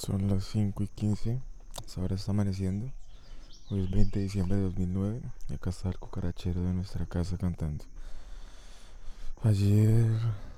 Son las 5:15, hasta ahora está amaneciendo. Hoy es 20 de diciembre de 2009 y acá está el cucarachero de nuestra casa cantando. Ayer